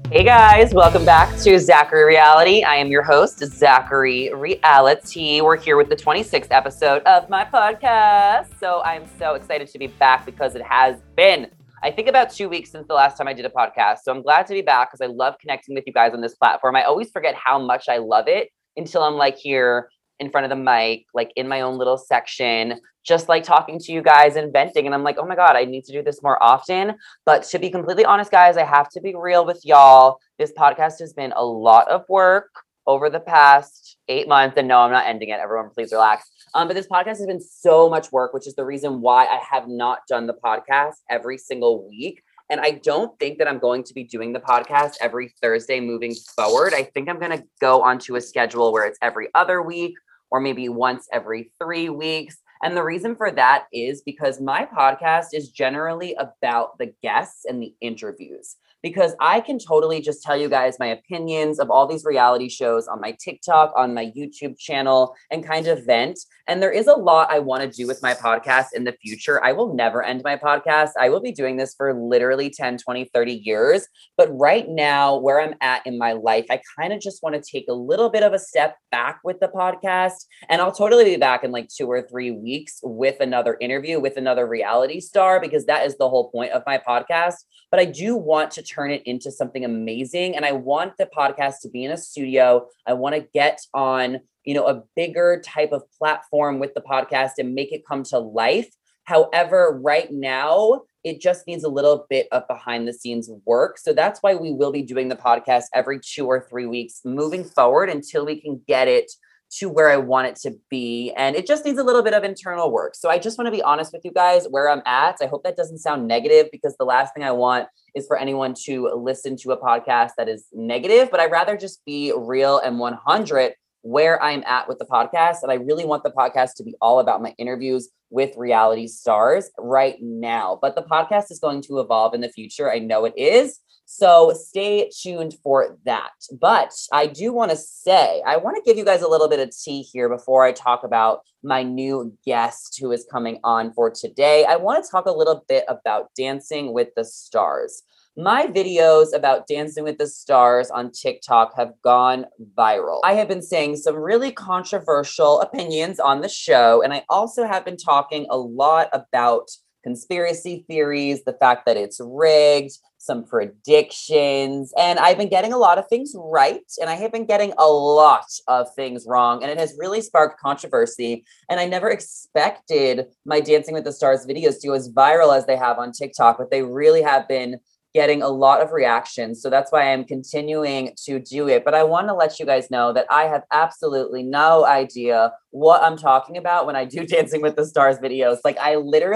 Hey guys, welcome back to Zachary Reality. I am your host, Zachary Reality. We're here with the 26th episode of my podcast. So I'm so excited to be back because it has been, I think, about 2 weeks since the last time I did a podcast. So I'm glad to be back because I love connecting with you guys on this platform. I always forget how much I love it until I'm like here in front of the mic, like in my own little section, just like talking to you guys and venting. And I'm like, oh my God, I need to do this more often. But to be completely honest, guys, I have to be real with y'all. This podcast has been a lot of work over the past 8 months. And no, I'm not ending it. Everyone, please relax. But this podcast has been so much work, which is the reason why I have not done the podcast every single week. And I don't think that I'm going to be doing the podcast every Thursday moving forward. I think I'm going to go onto a schedule where it's every other week or maybe once every 3 weeks. And the reason for that is because my podcast is generally about the guests and the interviews, because I can totally just tell you guys my opinions of all these reality shows on my TikTok, on my YouTube channel, and kind of vent. And there is a lot I want to do with my podcast in the future. I will never end my podcast. I will be doing this for literally 10, 20, 30 years. But right now, where I'm at in my life, I kind of just want to take a little bit of a step back with the podcast. And I'll totally be back in like 2 or 3 weeks with another interview with another reality star, because that is the whole point of my podcast. But I do want to turn it into something amazing. And I want the podcast to be in a studio. I want to get on, a bigger type of platform with the podcast and make it come to life. However, right now, it just needs a little bit of behind the scenes work. So that's why we will be doing the podcast every 2 or 3 weeks moving forward until we can get it to where I want it to be. And it just needs a little bit of internal work. So I just want to be honest with you guys where I'm at. I hope that doesn't sound negative, because the last thing I want is for anyone to listen to a podcast that is negative, but I'd rather just be real and 100 where I'm at with the podcast. And I really want the podcast to be all about my interviews with reality stars right now. But the podcast is going to evolve in the future. I know it is. So stay tuned for that. But I do want to say, I want to give you guys a little bit of tea here before I talk about my new guest who is coming on for today. I want to talk a little bit about Dancing with the Stars. My videos about Dancing with the Stars on TikTok have gone viral. I have been saying some really controversial opinions on the show, and I also have been talking a lot about conspiracy theories, the fact that it's rigged, some predictions, and I've been getting a lot of things right, and I have been getting a lot of things wrong, and it has really sparked controversy. And I never expected my Dancing with the Stars videos to go as viral as they have on TikTok, but they really have been getting a lot of reactions. So that's why I'm continuing to do it. But I want to let you guys know that I have absolutely no idea what I'm talking about when I do Dancing with the Stars videos. Like I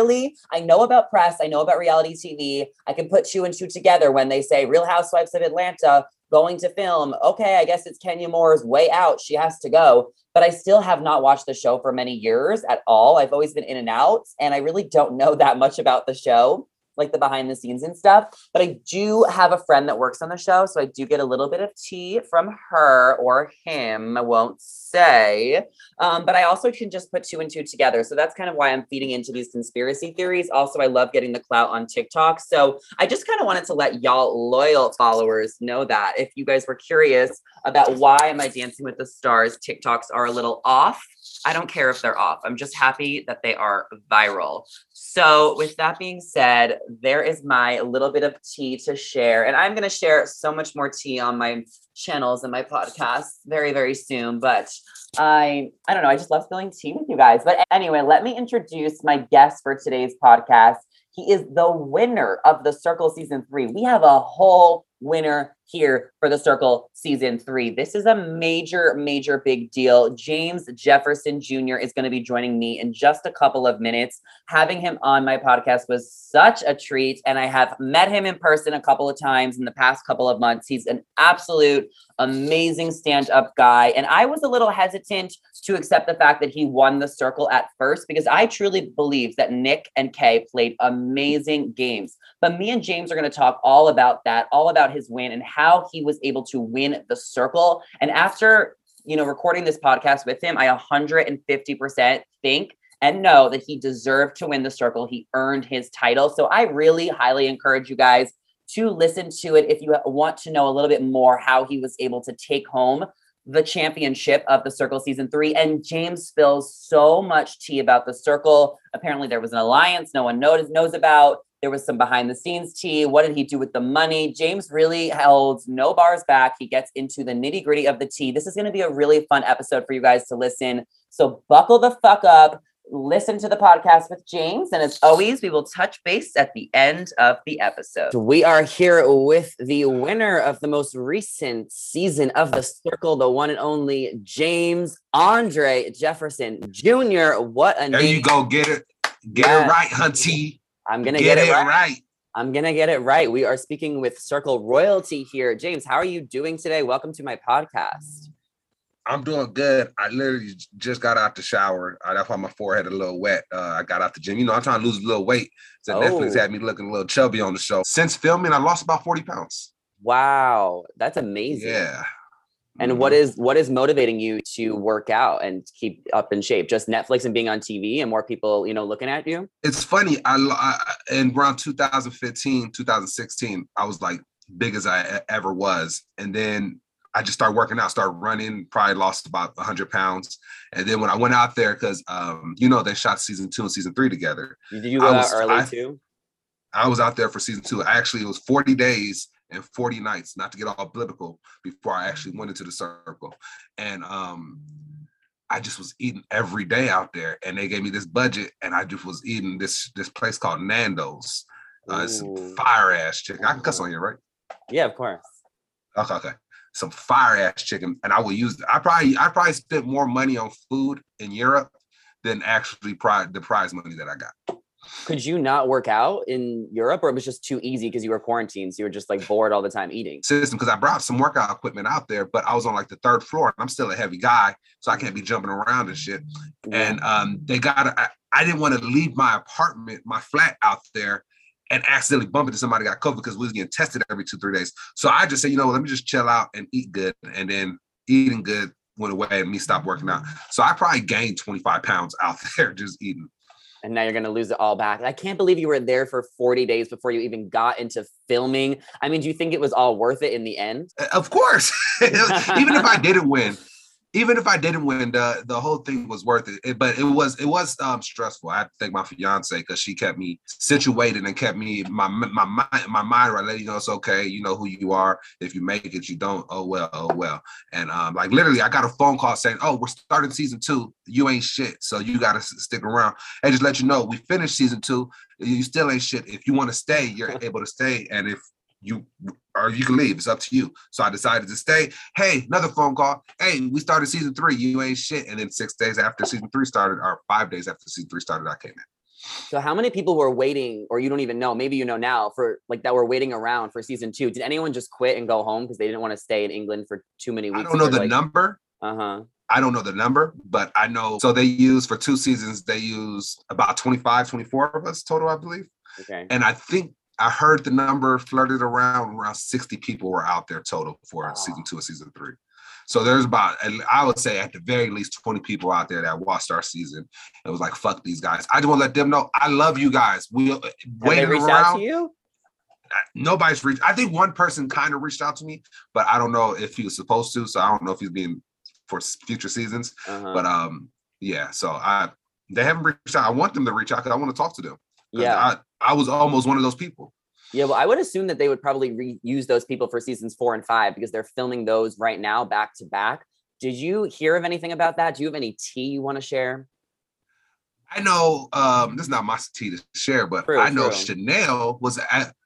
know about press, I know about reality TV. I can put 2 and 2 together when they say Real Housewives of Atlanta going to film. Okay, I guess it's Kenya Moore's way out. She has to go. But I still have not watched the show for many years at all. I've always been in and out, and I really don't know that much about the show, like the behind the scenes and stuff. But I do have a friend that works on the show, so I do get a little bit of tea from her or him, I won't say. But I also can just put 2 and 2 together. So that's kind of why I'm feeding into these conspiracy theories. Also, I love getting the clout on TikTok. So I just kind of wanted to let y'all loyal followers know that if you guys were curious about why my Dancing with the Stars TikToks are a little off, I don't care if they're off. I'm just happy that they are viral. So with that being said, there is my little bit of tea to share. And I'm going to share so much more tea on my channels and my podcasts very, very soon. But I don't know. I just love spilling tea with you guys. But anyway, let me introduce my guest for today's podcast. He is the winner of The Circle Season 3. We have a whole winner here for The Circle Season 3. This is a major, major big deal. James Jefferson Jr. is going to be joining me in just a couple of minutes. Having him on my podcast was such a treat, and I have met him in person a couple of times in the past couple of months. He's an absolute amazing stand-up guy, and I was a little hesitant to accept the fact that he won The Circle at first, because I truly believe that Nick and Kay played amazing games. But me and James are going to talk all about that, all about his win and how he was able to win The Circle. And after, recording this podcast with him, I 150% think and know that he deserved to win The Circle. He earned his title. So I really highly encourage you guys to listen to it if you want to know a little bit more how he was able to take home the championship of The Circle season 3. And James spills so much tea about The Circle. Apparently there was an alliance no one knows about. There was some behind the scenes tea. What did he do with the money? James really held no bars back. He gets into the nitty gritty of the tea. This is going to be a really fun episode for you guys to listen. So buckle the fuck up. Listen to the podcast with James. And as always, we will touch base at the end of the episode. We are here with the winner of the most recent season of The Circle, the one and only James Andre Jefferson Jr. What a name. There you go. Get it right, Hunty. I'm going to get it right. I'm going to get it right. We are speaking with Circle royalty here. James, how are you doing today? Welcome to my podcast. I'm doing good. I literally just got out the shower. That's why my forehead a little wet. I got out the gym. You know, I'm trying to lose a little weight. So Netflix had me looking a little chubby on the show. Since filming, I lost about 40 pounds. Wow. That's amazing. Yeah. And what is motivating you to work out and keep up in shape? Just Netflix and being on TV and more people, looking at you? It's funny. I in around 2015, 2016, I was like big as I ever was. And then I just started working out, started running, probably lost about 100 pounds. And then when I went out there, because, they shot season 2 and season 3 together. Did you go out early too? I was out there for season 2. Actually, it was 40 days and 40 nights, not to get all biblical, before I actually went into The Circle. And I just was eating every day out there. And they gave me this budget, and I just was eating this place called Nando's. It's some fire-ass chicken. I can cuss on you, right? Yeah, of course. Okay. Some fire-ass chicken. And I will use it. I probably spent more money on food in Europe than actually the prize money that I got. Could you not work out in Europe, or it was just too easy because you were quarantined, so you were just like bored all the time eating? System, because I brought some workout equipment out there, but I was on like the 3rd floor, and I'm still a heavy guy, so I can't be jumping around and shit. Yeah. And I didn't want to leave my apartment, my flat out there, and accidentally bump into somebody got COVID, because we was getting tested every 2-3 days. So I just said, let me just chill out and eat good. And then eating good went away and me stopped working out. So I probably gained 25 pounds out there just eating. And now you're going to lose it all back. I can't believe you were there for 40 days before you even got into filming. I mean, do you think it was all worth it in the end? Of course. Even if I didn't win, the whole thing was worth it. But it was stressful. I have to thank my fiance, because she kept me situated and kept me my mind right. Let you know it's okay. You know who you are. If you make it, you don't. Oh well. And like literally, I got a phone call saying, "Oh, we're starting season 2. You ain't shit, so you got to stick around." And just let you know, we finished season 2. You still ain't shit. If you want to stay, you're able to stay. And if you can leave. It's up to you. So I decided to stay. Hey, another phone call. Hey, we started season 3. You ain't shit. And then 6 days after season 3 started, or 5 days after season 3 started, I came in. So how many people were waiting, or you don't even know, maybe you know now, for like that were waiting around for season 2? Did anyone just quit and go home because they didn't want to stay in England for too many weeks? I don't know the number. I don't know the number, but I know. So they used, for 2 seasons, they used about 25, 24 of us total, I believe. Okay. And I think I heard the number flirted around 60 people were out there total for season 2 and season 3. So there's about, I would say at the very least 20 people out there that watched our season. It was like, fuck these guys. I just want to let them know I love you guys. We waiting around. Out to you? Nobody's reached. I think one person kind of reached out to me, but I don't know if he was supposed to. So I don't know if he's being for future seasons. But yeah. So they haven't reached out. I want them to reach out because I want to talk to them. Yeah. I was almost one of those people. Yeah, well, I would assume that they would probably reuse those people for seasons 4 and 5 because they're filming those right now back to back. Did you hear of anything about that? Do you have any tea you want to share? I know this is not my tea to share, but I know Chanel was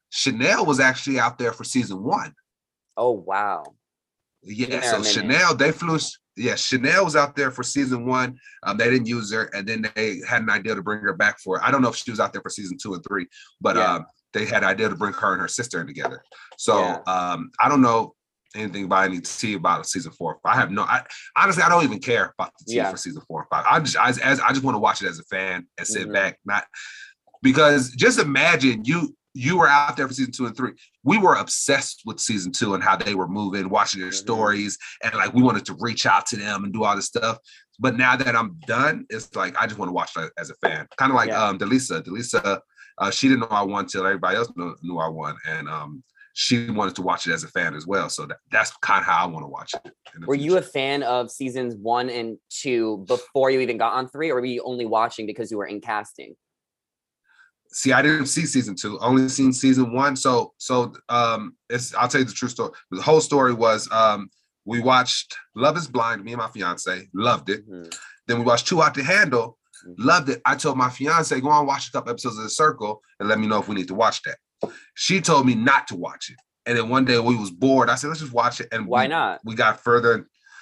actually out there for season 1. Oh wow. Yeah, so Chanel, they flew. Yeah, Chanel was out there for season 1. They didn't use her, and then they had an idea to bring her back for. I don't know if she was out there for season 2 and 3, but they had an idea to bring her and her sister in together. So I don't know anything about any tea about season 4. Honestly, I don't even care about the tea for season 4 and 5. I just want to watch it as a fan and sit back, not because just imagine you were out there for season 2 and 3. We were obsessed with season 2 and how they were moving, watching their stories, and like we wanted to reach out to them and do all this stuff. But now that I'm done, it's like I just want to watch it as a fan. Kind of like Delisa. Delisa, she didn't know I won till everybody else knew I won. And she wanted to watch it as a fan as well. So that's kind of how I want to watch it. Were you a fan of seasons 1 and 2 before you even got on 3, or were you only watching because you were in casting? See, I didn't see season 2, only seen season 1. So I'll tell you the true story. The whole story was we watched Love is Blind, me and my fiance, loved it. Mm-hmm. Then we watched Too Hot to Handle, loved it. I told my fiance, go on watch a couple episodes of The Circle and let me know if we need to watch that. She told me not to watch it. And then one day we was bored. I said, let's just watch it. And why not? We got further.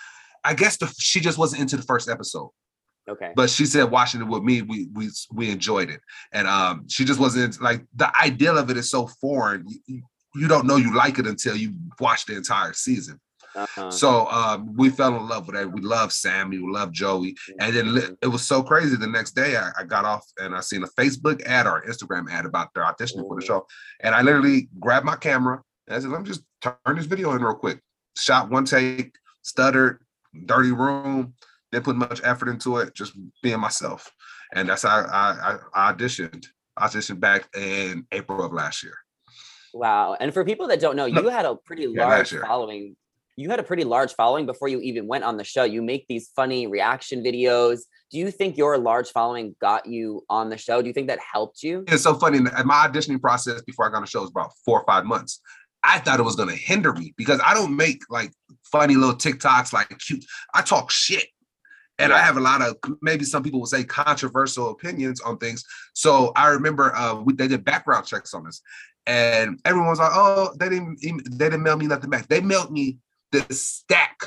I guess she just wasn't into the first episode. Okay. But she said watching it with me, we enjoyed it. And she just wasn't like, the idea of it is so foreign. You don't know you like it until you watch the entire season. Uh-huh. So we fell in love with it. We loved Sammy, we loved Joey. And then it was so crazy. The next day I got off and I seen a Facebook ad or Instagram ad about their auditioning for the show. And I literally grabbed my camera and I said, let me just turn this video in real quick. Shot one take, stuttered, dirty room, didn't put much effort into it, just being myself. And that's how I auditioned back in April of last year. Wow. And for people that don't know, you had a pretty large following. You had a pretty large following before you even went on the show. You make these funny reaction videos. Do you think your large following got you on the show? Do you think that helped you? It's so funny. My auditioning process before I got on the show was about 4 or 5 months. I thought it was going to hinder me because I don't make like funny little TikToks, like cute. I talk shit. And I have a lot of, maybe some people would say, controversial opinions on things. So I remember they did background checks on us. And everyone was like, oh, they didn't mail me nothing back. They mailed me the stack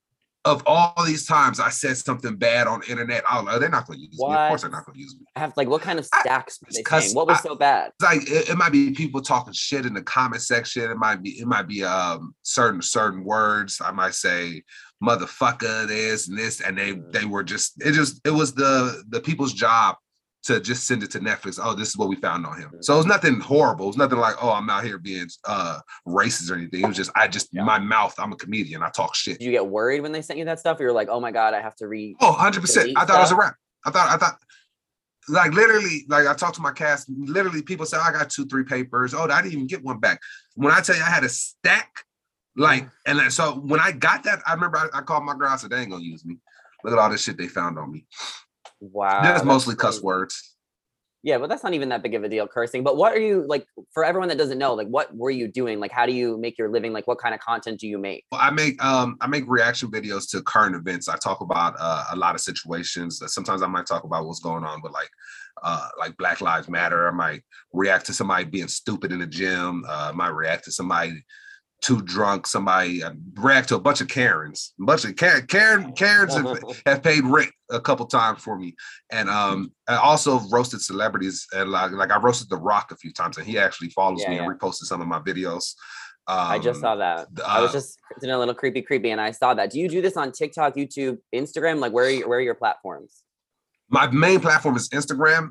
of all these times I said something bad on the internet. Oh, they're not going to use me. Of course they're not going to use me. I have what kind of stacks were they saying? What was so bad? Like it might be people talking shit in the comment section. It might be certain words. I might say motherfucker this and this, and they were just it was the people's job to just send it to Netflix. Oh, this is what we found on him. So it was nothing horrible. It was nothing like, oh, I'm out here being racist or anything. It was just, my mouth, I'm a comedian. I talk shit. Did you get worried when they sent you that stuff? Or you're like, oh my God, I have to read. Oh, 100%. I thought it was a wrap. I thought, like literally, like I talked to my cast, literally people say, oh, I got 2-3 papers. Oh, I didn't even get one back. When I tell you I had a stack, like, and so when I got that, I remember I called my girl, I said, they ain't gonna use me. Look at all this shit they found on me. Wow. There's mostly cuss words. Yeah, but that's not even that big of a deal, cursing. But what are you, like, for everyone that doesn't know, like, what were you doing? Like, how do you make your living? Like, what kind of content do you make? Well, I make reaction videos to current events. I talk about a lot of situations. Sometimes I might talk about what's going on with like Black Lives Matter. I might react to somebody being stupid in the gym. I might react to somebody too drunk, react to a bunch of Karens. Karens have paid rent a couple times for me. And I also roasted celebrities, and like I roasted The Rock a few times, and he actually follows me and reposted some of my videos. I just saw that. I was just doing a little creepy, and I saw that. Do you do this on TikTok, YouTube, Instagram? Like, where are your platforms? My main platform is Instagram.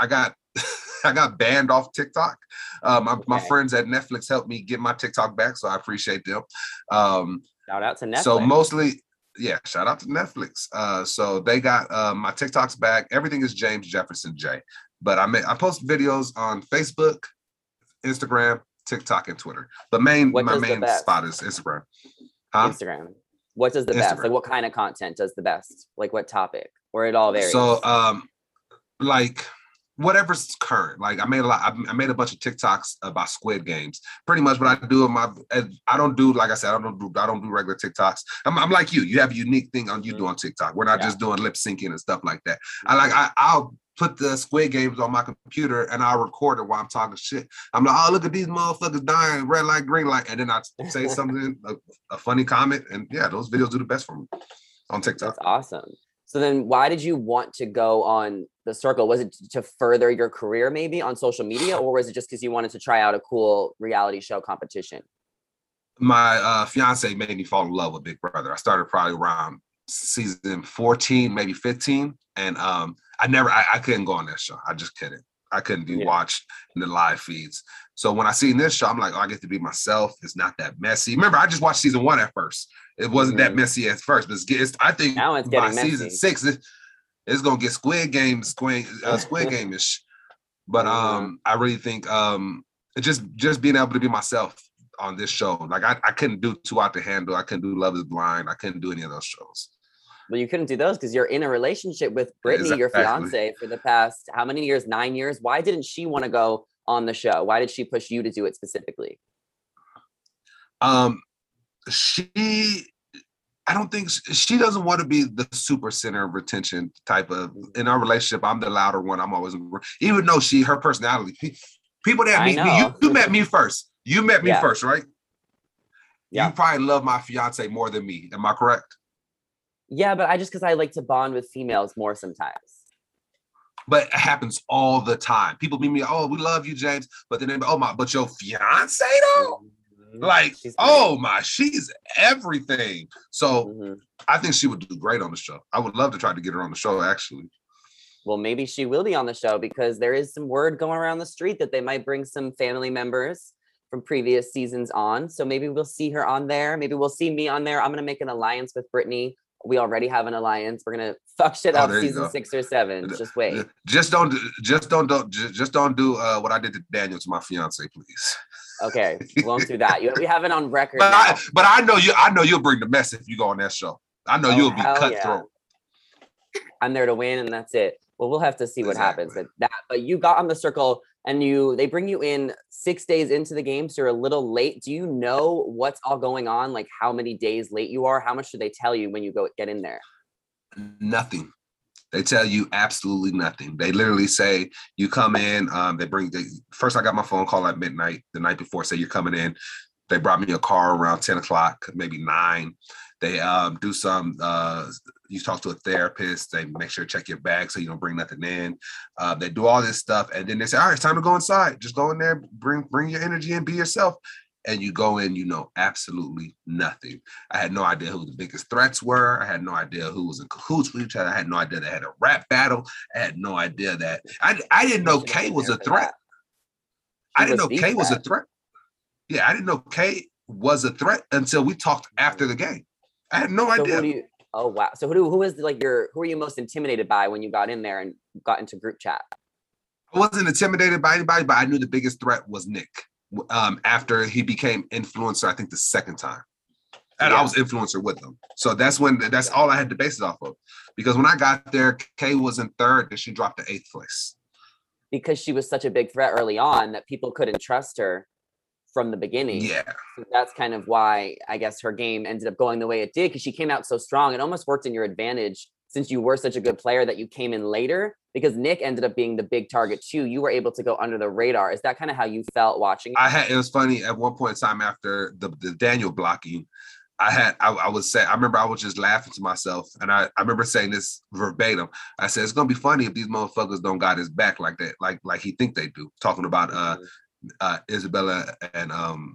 I got banned off TikTok. My friends at Netflix helped me get my TikTok back, so I appreciate them. Shout out to Netflix. So mostly, shout out to Netflix. So they got my TikToks back. Everything is James Jefferson J. But I post videos on Facebook, Instagram, TikTok, and Twitter. But my main spot is Instagram. Instagram. What does the best? Like, what kind of content does the best? Like, what topic? Or it all varies? So, like, whatever's current. Like I made a bunch of TikToks about Squid Games. Pretty much what I do I don't do, like I said, I don't do regular TikToks. I'm like you. You have a unique thing you do on TikTok. We're not just doing lip syncing and stuff like that. I'll put the Squid Games on my computer and I'll record it while I'm talking shit. I'm like, oh, look at these motherfuckers dying, red light, green light. And then I say something, a funny comment. And those videos do the best for me on TikTok. That's awesome. So then why did you want to go on The Circle? Was it to further your career maybe on social media, or was it just because you wanted to try out a cool reality show competition? My fiance made me fall in love with Big Brother. I started probably around season 14, maybe 15. And I couldn't go on that show. I just couldn't. I couldn't be watched in the live feeds. So when I seen this show, I'm like, oh, I get to be myself. It's not that messy. Remember, I just watched season 1 at first. It wasn't that messy at first, but I think now it's by messy. Season 6, it's gonna get Squid Game-ish. But I really think just being able to be myself on this show. Like I couldn't do Too Out to Handle. I couldn't do Love Is Blind. I couldn't do any of those shows. Well, you couldn't do those because you're in a relationship with Brittany, your fiance, for the past how many years? 9 years. Why didn't she want to go on the show? Why did she push you to do it specifically? I don't think she doesn't want to be the super center of attention type of. In our relationship, I'm the louder one. I'm always, even though her personality. People that meet me, you met me first. You met me first, right? Yeah. You probably love my fiance more than me. Am I correct? Yeah, but because I like to bond with females more sometimes. But it happens all the time. People meet me, oh, we love you, James. But then, but your fiance though? Like, she's everything. So I think she would do great on the show. I would love to try to get her on the show, actually. Well, maybe she will be on the show because there is some word going around the street that they might bring some family members from previous seasons on. So maybe we'll see her on there. Maybe we'll see me on there. I'm going to make an alliance with Brittany. We already have an alliance. We're going to fuck shit up season 6 or 7. Just wait. Just don't do what I did to Daniel, to my fiance, please. Okay, we won't do that. We have it on record. But I know you'll bring the mess if you go on that show. I know you'll be cutthroat. Yeah. I'm there to win, and that's it. Well, we'll have to see what happens with that. But you got on the circle, and they bring you in 6 days into the game, so you're a little late. Do you know what's all going on? Like how many days late you are? How much do they tell you when you get in there? Nothing. They tell you absolutely nothing. They literally say you come in. First, I got my phone call at midnight the night before. Say you're coming in. They brought me a car around 10 o'clock, maybe 9. They do some. You talk to a therapist. They make sure to check your bag so you don't bring nothing in. They do all this stuff, and then they say, "All right, it's time to go inside. Just go in there, bring your energy and be yourself." And you go in, you know absolutely nothing. I had no idea who the biggest threats were. I had no idea who was in cahoots with each other. I had no idea they had a rap battle. I had no idea that I didn't know Kay was a threat. I didn't know Kay was a threat. Yeah, I didn't know Kay was a threat until we talked after the game. I had no idea. Oh wow! So who are you most intimidated by when you got in there and got into group chat? I wasn't intimidated by anybody, but I knew the biggest threat was Nick. After he became influencer, I think the second time, and I was influencer with him. So that's all I had to base it off of. Because when I got there, Kay was in 3rd, and she dropped to 8th place. Because she was such a big threat early on that people couldn't trust her from the beginning. Yeah. So that's kind of why I guess her game ended up going the way it did, because she came out so strong. It almost worked in your advantage since you were such a good player that you came in later, because Nick ended up being the big target too. You were able to go under the radar. Is that kind of how you felt watching it? It was funny at one point in time after the Daniel blocking, I remember I was just laughing to myself, and I remember saying this verbatim. I said, it's gonna be funny if these motherfuckers don't got his back like that, like he think they do. Talking about Isabella and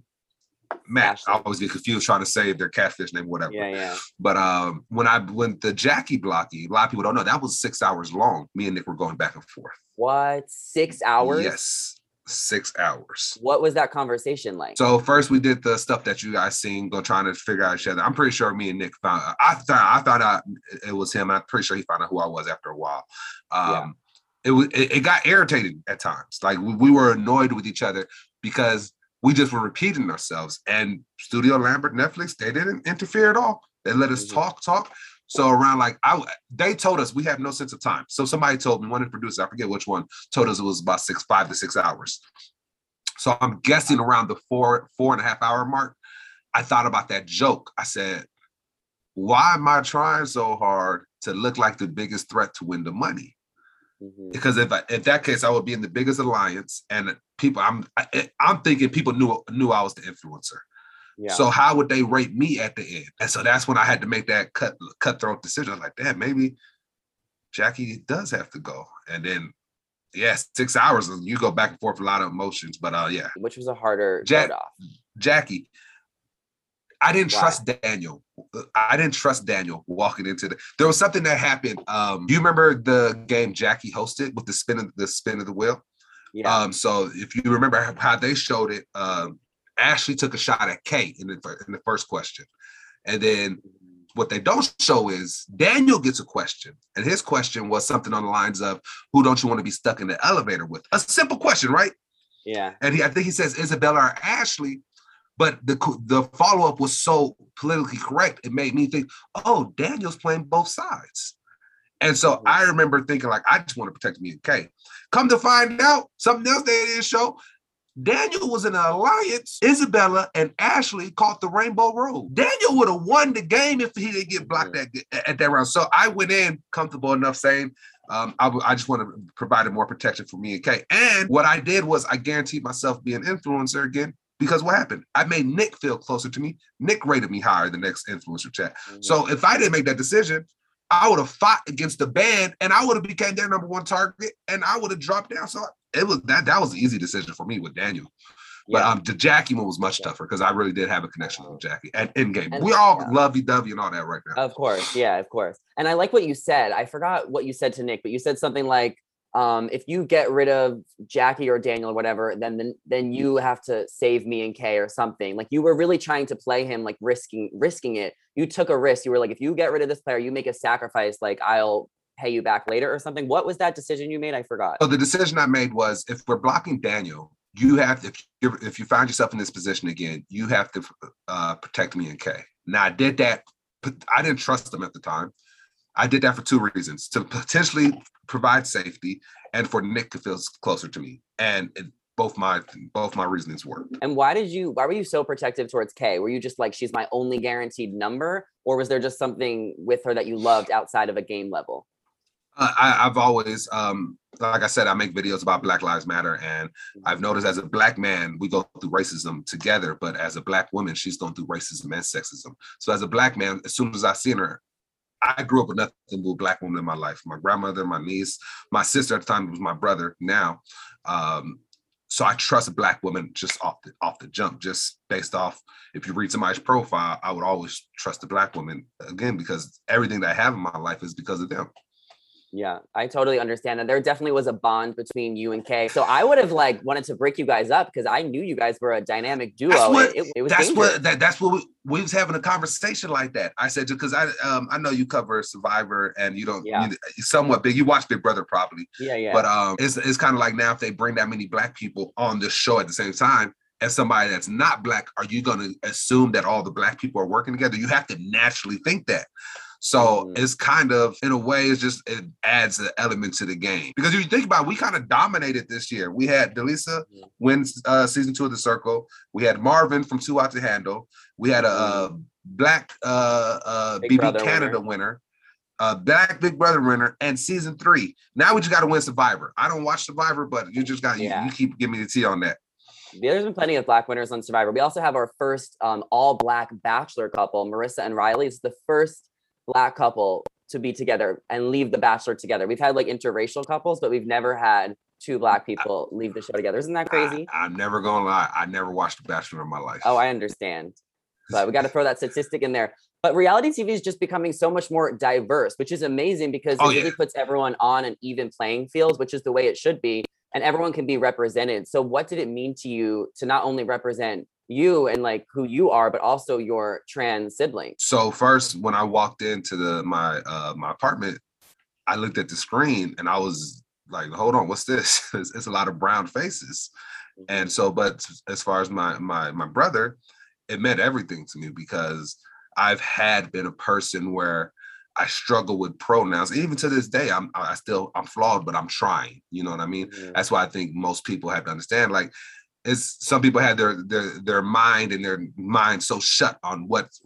Matt. Ashley. I always get confused trying to say their catfish name, whatever. Yeah. But when the Jackie blocking, a lot of people don't know that was 6 hours long. Me and Nick were going back and forth. What? 6 hours? Yes, 6 hours. What was that conversation like? So first we did the stuff that you guys seen, go trying to figure out each other. I'm pretty sure me and Nick found. I found out it was him. I'm pretty sure he found out who I was after a while. It got irritating at times. Like we were annoyed with each other because we just were repeating ourselves. And Studio Lambert, Netflix, they didn't interfere at all. They let us talk. So around they told us we have no sense of time. So somebody told me, one of the producers, I forget which one, told us it was about 5 to 6 hours. So I'm guessing around the 4.5 hour mark, I thought about that joke. I said, why am I trying so hard to look like the biggest threat to win the money? Because if that case, I would be in the biggest alliance, and people, I'm thinking people knew I was the influencer. Yeah. So how would they rate me at the end? And so that's when I had to make that cutthroat decision. I was like, damn, maybe Jackie does have to go. And then, 6 hours, and you go back and forth, a lot of emotions. But which was a harder start off? Jackie. I didn't trust Daniel. I didn't trust Daniel walking into there was something that happened. Do you remember the game Jackie hosted with the spin of the wheel? Yeah. So if you remember how they showed it, Ashley took a shot at Kay in the first question. And then what they don't show is Daniel gets a question. And his question was something on the lines of, who don't you want to be stuck in the elevator with? A simple question, right? Yeah. And I think he says Isabella or Ashley. But the follow-up was so politically correct, it made me think, oh, Daniel's playing both sides. And so I remember thinking, like, I just want to protect me and Kay. Come to find out, something else they didn't show, Daniel was in an alliance. Isabella and Ashley caught the Rainbow Road. Daniel would have won the game if he didn't get blocked at that round. So I went in comfortable enough saying, I just want to provide more protection for me and Kay. And what I did was I guaranteed myself being an influencer again. Because what happened? I made Nick feel closer to me. Nick rated me higher the next influencer chat. So if I didn't make that decision, I would have fought against the band and I would have became their number one target and I would have dropped down. So it was that was an easy decision for me with Daniel. But the Jackie one was much tougher because I really did have a connection with Jackie at Endgame. We all lovey-dovey and all that right now. Of course. Yeah, of course. And I like what you said. I forgot what you said to Nick, but you said something like, if you get rid of Jackie or Daniel or whatever, then you have to save me and Kay or something. Like you were really trying to play him, like risking it. You took a risk. You were like, if you get rid of this player, you make a sacrifice, like I'll pay you back later or something. What was that decision you made? I forgot. So the decision I made was if we're blocking Daniel, you have to, if you find yourself in this position again, you have to protect me and Kay. Now I did that. I didn't trust them at the time. I did that for two reasons: to potentially provide safety and for Nick to feel closer to me. And both my reasonings worked. And why were you so protective towards Kay? Were you just like, she's my only guaranteed number? Or was there just something with her that you loved outside of a game level? I've always, like I said, I make videos about Black Lives Matter. And I've noticed as a Black man, we go through racism together. But as a Black woman, she's going through racism and sexism. So as a Black man, as soon as I seen her, I grew up with nothing but a Black woman in my life. My grandmother, my niece, my sister at the time was my brother now. So I trust a Black woman just off the jump, just based off, if you read somebody's profile, I would always trust a Black woman, again, because everything that I have in my life is because of them. Yeah, I totally understand that. There definitely was a bond between you and Kay. So I would have wanted to break you guys up because I knew you guys were a dynamic duo. It was dangerous. That's what we was having a conversation like that. I said, because I know you cover Survivor and you don't, you're somewhat big. You watch Big Brother probably. Yeah. But it's kind of like now if they bring that many Black people on this show at the same time, as somebody that's not Black, are you going to assume that all the Black people are working together? You have to naturally think that. So it's kind of, in a way, it adds an element to the game. Because if you think about it, we kind of dominated this year. We had Delisa win season 2 of The Circle. We had Marvin from Too Hot to Handle. We had a Black BB Canada winner. Black Big Brother winner, and season 3. Now we just got to win Survivor. I don't watch Survivor, but you just got you keep giving me the tea on that. There's been plenty of Black winners on Survivor. We also have our first all Black Bachelor couple, Marissa and Riley. It's the first Black couple to be together and leave The Bachelor together. We've had interracial couples, but we've never had 2 Black people leave the show together. Isn't that crazy? I'm never gonna lie. I never watched The Bachelor in my life. Oh, I understand. But we got to throw that statistic in there. But reality TV is just becoming so much more diverse, which is amazing because it really puts everyone on an even playing field, which is the way it should be. And everyone can be represented. So what did it mean to you to not only represent you and who you are, but also your trans siblings? So first, when I walked into my apartment, I looked at the screen and I was like, hold on, what's this? It's a lot of brown faces. And so, but as far as my brother, it meant everything to me because I've been a person where I struggle with pronouns. Even to this day, I'm flawed, but I'm trying. You know what I mean? Mm-hmm. That's why I think most people have to understand. Some people have their mind and their mind so shut on what's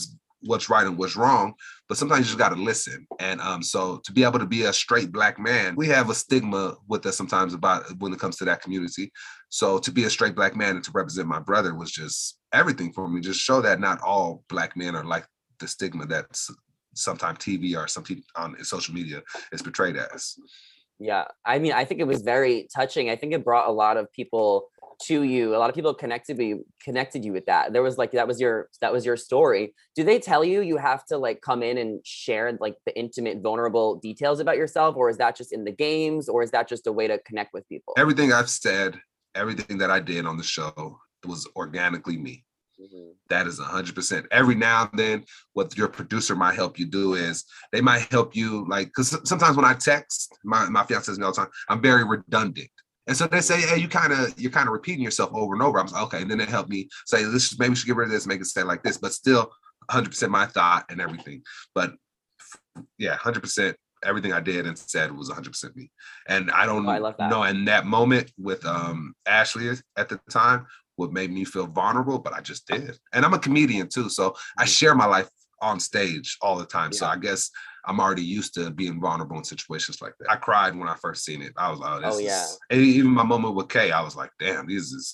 right and what's wrong. But sometimes you just got to listen. And so to be able to be a straight Black man, we have a stigma with us sometimes about when it comes to that community. So to be a straight Black man and to represent my brother was just everything for me. Just show that not all Black men are like the stigma that's sometimes TV or something on social media is portrayed as. Yeah, I mean, I think it was very touching. I think it brought a lot of people to you. A lot of people connected you with that. There was that was your story. Do they tell you have to come in and share the intimate, vulnerable details about yourself, or is that just in the games, or is that just a way to connect with people? Everything I've said, everything that I did on the show, it was organically me. Mm-hmm. That is 100%. Every now and then, what your producer might help you do is they might help you because sometimes when I text, my fiance says me all the time, I'm very redundant. And so they say, hey, you're kind of repeating yourself over and over. I'm like, okay. And then it helped me say, maybe we should get rid of this, make it say like this, but still 100% my thought and everything. But yeah, 100% everything I did and said was 100% me. And I don't know in that moment with Ashley at the time what made me feel vulnerable, but I just did. And I'm a comedian too, so I share my life on stage all the time. Yeah. So I guess I'm already used to being vulnerable in situations like that. I cried when I first seen it. I was like, this is, even my moment with Kay, I was like, damn,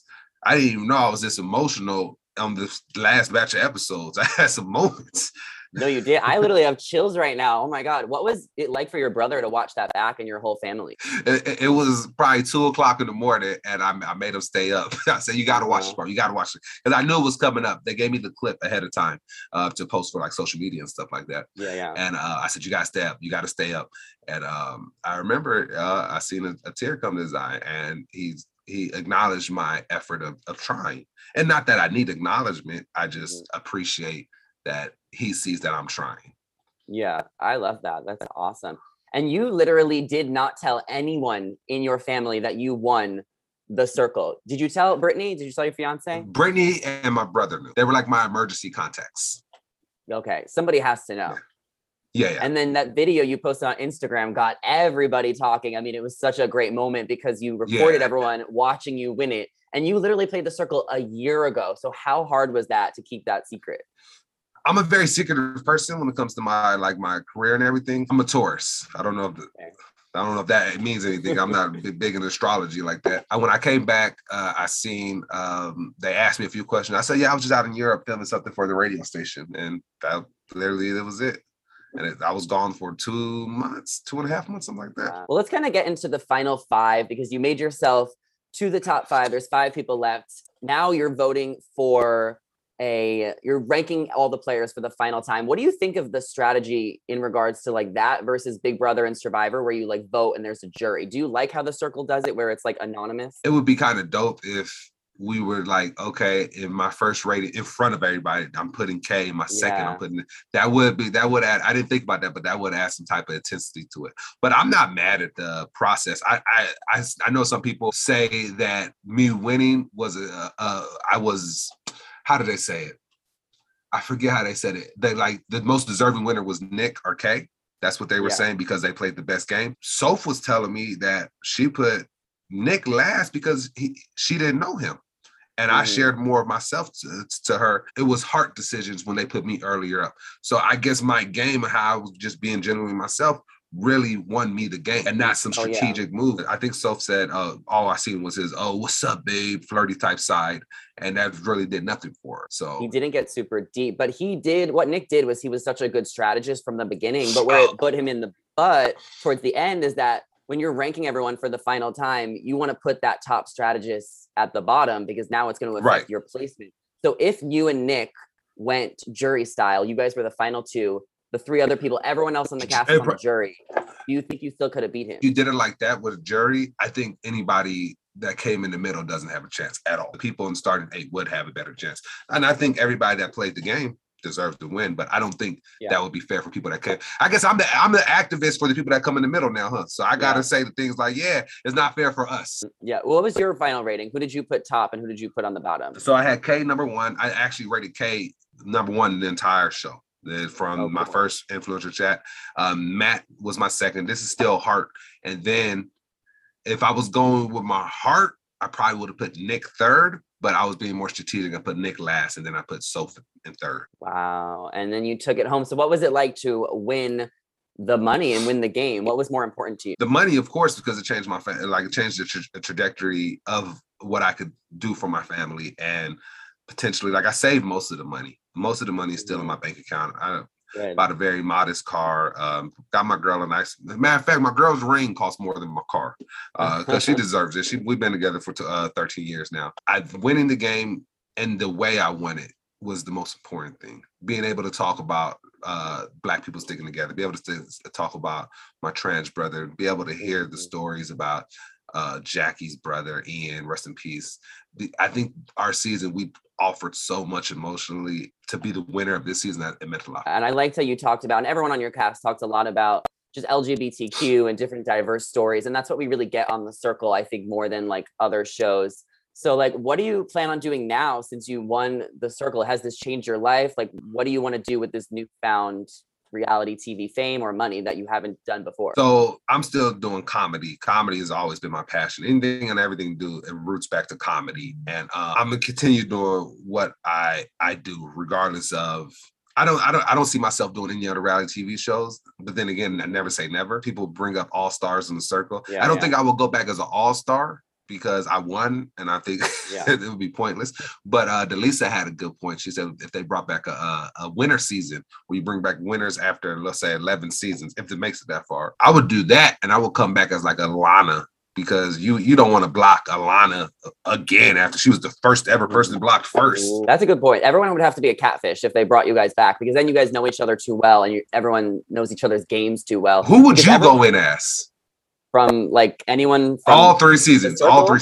I didn't even know I was this emotional on this last batch of episodes. I had some moments. No, you did. I literally have chills right now. Oh my God. What was it like for your brother to watch that back and your whole family? It was probably 2:00 in the morning and I made him stay up. I said, you got to watch this part. You got to watch it. Because I knew it was coming up. They gave me the clip ahead of time to post for like social media and stuff like that. Yeah. And I said, you got to stay up. You got to stay up. And I remember I seen a tear come to his eye and he acknowledged my effort of trying. And not that I need acknowledgement. I just appreciate that he sees that I'm trying. Yeah, I love that. That's awesome. And you literally did not tell anyone in your family that you won the circle. Did you tell Brittany? Did you tell your fiance? Brittany and my brother knew. They were like my emergency contacts. Okay, somebody has to know. Yeah. And then that video you posted on Instagram got everybody talking. I mean, it was such a great moment because you recorded everyone watching you win it. And you literally played the circle a year ago. So how hard was that to keep that secret? I'm a very secretive person when it comes to my career and everything. I'm a Taurus. I don't know if that means anything. I'm not big in astrology like that. When I came back, I seen they asked me a few questions. I said, yeah, I was just out in Europe filming something for the radio station, and that was it. And I was gone for 2 months, 2.5 months, something like that. Wow. Well, let's kind of get into the final 5 because you made yourself to the top 5. There's 5 people left. Now you're voting for you're ranking all the players for the final time. What do you think of the strategy in regards to like that versus Big Brother and Survivor where you like vote and there's a jury? Do you like how the circle does it where it's like anonymous? It would be kind of dope if we were like, okay, in my first rating in front of everybody, I'm putting K. In my second, I'm putting that would add. I didn't think about that, but that would add some type of intensity to it. But I'm not mad at the process. I know some people say that me winning was I was. How did they say it? I forget how they said it. They like the most deserving winner was Nick or Kay. That's what they were saying because they played the best game. Soph was telling me that she put Nick last because she didn't know him. And I shared more of myself to her. It was heart decisions when they put me earlier up. So I guess my game and how I was just being genuinely myself really won me the game and not some strategic move. I think Soph said all I seen was his, oh, what's up, babe, flirty type side. And that really did nothing for her. So he didn't get super deep, but what Nick did was he was such a good strategist from the beginning, but where it put him in the butt towards the end is that when you're ranking everyone for the final time, you want to put that top strategist at the bottom because now it's going to affect your placement. So if you and Nick went jury style, you guys were the final 2, the 3 other people, everyone else on the cast was on the jury. Do you think you still could have beat him? If you did it like that with a jury, I think anybody that came in the middle doesn't have a chance at all. The people in starting 8 would have a better chance. And I think everybody that played the game deserves to win, but I don't think that would be fair for people that came. I guess I'm the activist for the people that come in the middle now, huh? So I got to say the things like, it's not fair for us. Yeah. What was your final rating? Who did you put top and who did you put on the bottom? So I had K number 1. I actually rated K number 1 in the entire show. From my first influencer chat. Matt was my second. This is still heart. And then if I was going with my heart, I probably would have put Nick third, but I was being more strategic. I put Nick last, and then I put Soph in third. Wow. And then you took it home. So what was it like to win the money and win the game? What was more important to you? The money, of course, because it changed my it changed the trajectory of what I could do for my family. And potentially, I saved most of the money. Most of the money is still in my bank account. I bought a very modest car. Got my girl a nice. Matter of fact, my girl's ring costs more than my car because she deserves it. We've been together for 13 years now. Winning the game and the way I won it was the most important thing. Being able to talk about Black people sticking together, be able to talk about my trans brother, be able to hear the stories about Jackie's brother, Ian, rest in peace. I think our season, we offered so much emotionally to be the winner of this season that it meant a lot. And I liked how you talked about, and everyone on your cast talked a lot about just LGBTQ and different diverse stories. And that's what we really get on The Circle, I think, more than like other shows. So like, what do you plan on doing now since you won The Circle? Has this changed your life? Like, what do you want to do with this newfound reality TV fame or money that you haven't done before? So I'm still doing comedy. Comedy has always been my passion. Anything and everything do, it roots back to comedy. And I'm gonna continue doing what I do, regardless of. I don't see myself doing any other reality TV shows. But then again, I never say never. People bring up All Stars in The Circle. I don't think I will go back as an All Star, because I won, and I think it would be pointless. But Delisa had a good point. She said if they brought back a winter season, where you bring back winners after, let's say, 11 seasons, if it makes it that far, I would do that, and I would come back as like Alana, because you don't want to block Alana again after she was the first ever person blocked first. That's a good point. Everyone would have to be a catfish if they brought you guys back, because then you guys know each other too well, and everyone knows each other's games too well. Who would you go in as? From like anyone from all three seasons.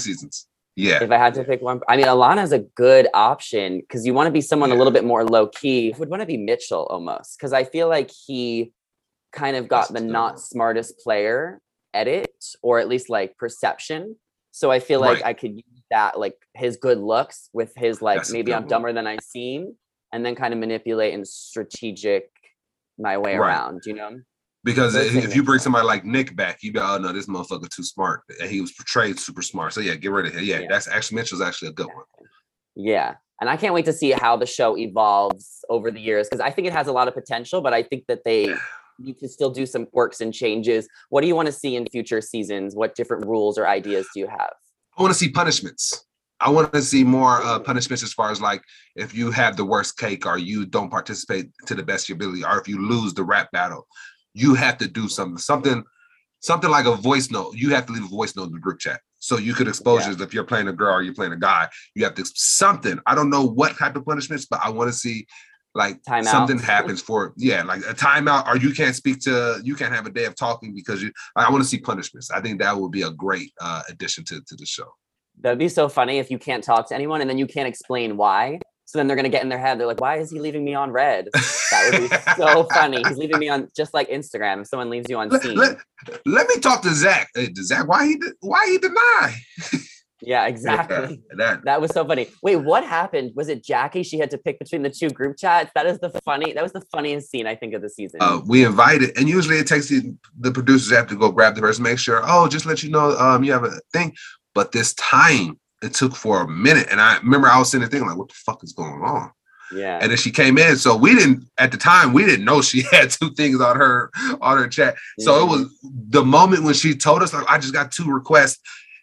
Yeah. If I had to pick one, I mean, Alana's a good option because you want to be someone a little bit more low key. I would want to be Mitchell almost, because I feel like he kind of got the not smartest player edit, or at least like perception. So I feel like I could use that, like his good looks with his like, maybe I'm dumber than I seem, and then kind of manipulate and strategic my way around, you know? Because if you bring somebody like Nick back, you go, oh no, this motherfucker too smart. And he was portrayed super smart. So yeah, get rid of him. Yeah, that's actually, Mitchell's actually a good one. Yeah. And I can't wait to see how the show evolves over the years, because I think it has a lot of potential, but I think that they need to still do some quirks and changes. What do you want to see in future seasons? What different rules or ideas do you have? I want to see punishments. I want to see more punishments, as far as like, if you have the worst cake, or you don't participate to the best of your ability, or if you lose the rap battle, you have to do something like a voice note. You have to leave a voice note in the group chat, so you could expose if you're playing a girl or you're playing a guy. You have to something. I don't know what type of punishments, but I want to see like timeout. Something happens for like a timeout, or you can't have a day of talking because I want to see punishments. I think that would be a great addition to the show. That'd be so funny if you can't talk to anyone and then you can't explain why. So then they're going to get in their head. They're like, why is he leaving me on red? That would be so funny. He's leaving me on, just like Instagram. If someone leaves you on scene. Let me talk to Zach. Hey, Zach, why he deny? Yeah, exactly. That was so funny. Wait, what happened? Was it Jackie? She had to pick between the two group chats. That was the funniest scene, I think, of the season. We invited, and usually it takes the producers have to go grab the person, make sure, just let you know, you have a thing. But this time, it took for a minute, and I remember I was sitting there thinking, like, what the fuck is going on? Yeah. And then she came in, so we didn't know she had two things on her chat. So it was the moment when she told us, like, I just got 2 requests,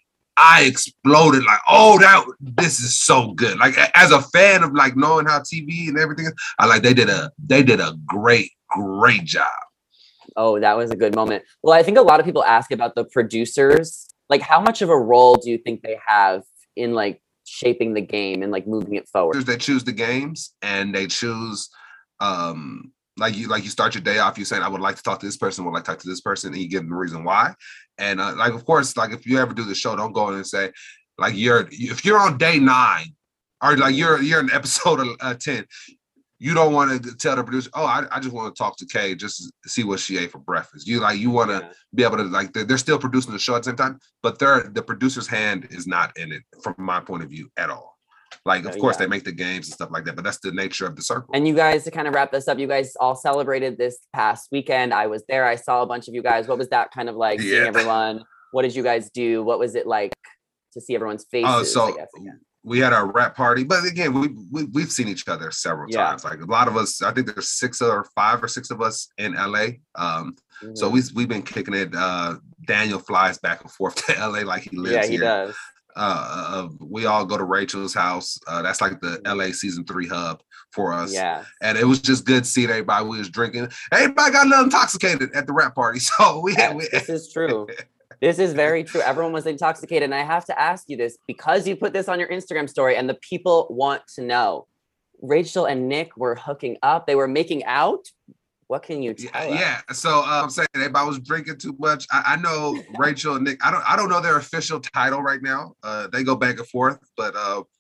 I exploded, like, this is so good. Like, as a fan of like knowing how TV and everything is, they did a great job. Oh, that was a good moment. Well, I think a lot of people ask about the producers. Like, how much of a role do you think they have in like shaping the game and like moving it forward? They choose the games, and they choose like you start your day off, you saying, I would like to talk to this person, would like to talk to this person, and you give them the reason why. And like, of course, like if you ever do the show, don't go in and say, like, if you're on day 9, or like you're in episode 10, you don't want to tell the producer, I just want to talk to Kay just to see what she ate for breakfast. You want to be able to, like, they're still producing the show at the same time, but the producer's hand is not in it from my point of view at all. Like, of course, they make the games and stuff like that, but that's the nature of the circle. And you guys, to kind of wrap this up, you guys all celebrated this past weekend. I was there. I saw a bunch of you guys. What was that kind of like, seeing everyone? What did you guys do? What was it like to see everyone's faces, I guess, again? We had our rap party, but again, we've seen each other several times. Like, a lot of us, I think there's 5 or 6 of us in LA. So we've been kicking it. Daniel flies back and forth to LA like he lives here. Yeah, he does. We all go to Rachel's house. That's like the LA season 3 hub for us. Yeah. And it was just good seeing everybody. We was drinking. Everybody got a little intoxicated at the rap party. So this is true. This is very true. Everyone was intoxicated. And I have to ask you this, because you put this on your Instagram story and the people want to know. Rachel and Nick were hooking up. They were making out. What can you tell us? Yeah. So I'm saying everybody was drinking too much. I know Rachel and Nick, I don't know their official title right now. They go back and forth, but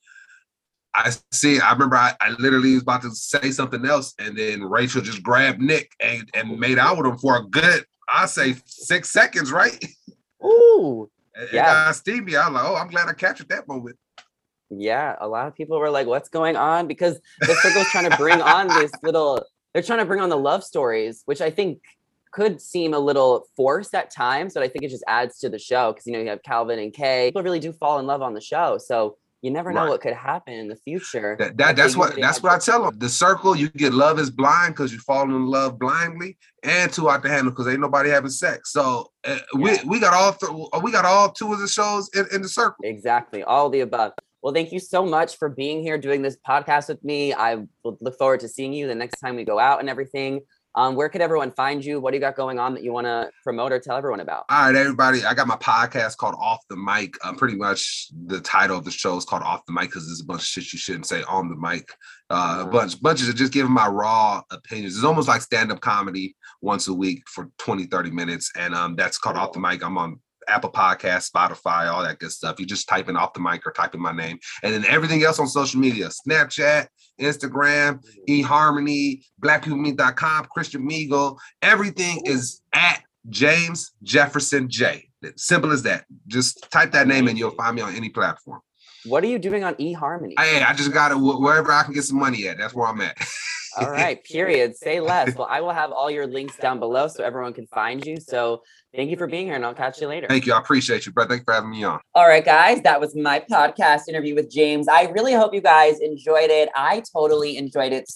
I remember I literally was about to say something else, and then Rachel just grabbed Nick and made out with him for a good, I say 6 seconds, right? Ooh. It got steamy. I was like, oh, I'm glad I captured that moment. Yeah, a lot of people were like, what's going on? Because the circle's trying to bring on they're trying to bring on the love stories, which I think could seem a little forced at times, but I think it just adds to the show because, you have Calvin and Kay. People really do fall in love on the show. So you never know what could happen in the future. That's what I tell them. The circle, you get love is blind because you fall in love blindly, and two out the handle because ain't nobody having sex. So we got all two of the shows in the circle. Exactly, all the above. Well, thank you so much for being here, doing this podcast with me. I will look forward to seeing you the next time we go out and everything. Where could everyone find you? What do you got going on that you want to promote or tell everyone about? All right, everybody. I got my podcast called Off the Mic. Pretty much the title of the show is called Off the Mic because there's a bunch of shit you shouldn't say on the mic. Bunches of just giving my raw opinions. It's almost like stand-up comedy once a week for 20, 30 minutes. And that's called Off the Mic. I'm on Apple Podcasts, Spotify, all that good stuff. You just type in Off the Mic or type in my name. And then everything else on social media, Snapchat, Instagram, eHarmony, BlackPeopleMeet.com, Christian Meagle. Everything is at James Jefferson J. Simple as that. Just type that name and you'll find me on any platform. What are you doing on eHarmony? I just got it wherever I can get some money at. That's where I'm at. All right, period. Say less. Well, I will have all your links down below so everyone can find you. So thank you for being here and I'll catch you later. Thank you. I appreciate you, bro. Thank you for having me on. All right, guys, that was my podcast interview with James. I really hope you guys enjoyed it. I totally enjoyed it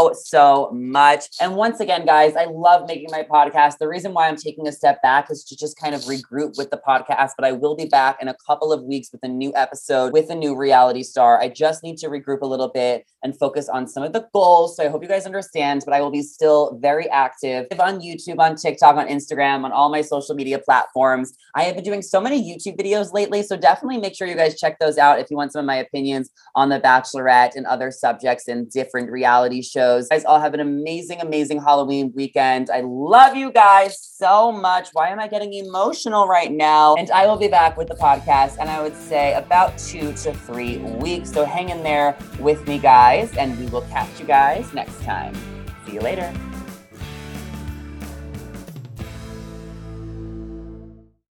so much. And once again, guys, I love making my podcast. The reason why I'm taking a step back is to just kind of regroup with the podcast, but I will be back in a couple of weeks with a new episode with a new reality star. I just need to regroup a little bit and focus on some of the goals. So I hope you guys understand, but I will be still very active on YouTube, on TikTok, on Instagram, on all my social media platforms. I have been doing so many YouTube videos lately, so definitely make sure you guys check those out if you want some of my opinions on The Bachelorette and other subjects and different reality shows. You guys all have an amazing, amazing Halloween weekend. I love you guys so much. Why am I getting emotional right now? And I will be back with the podcast, and I would say about 2 to 3 weeks. So hang in there with me, guys, and we will catch you guys next time. See you later.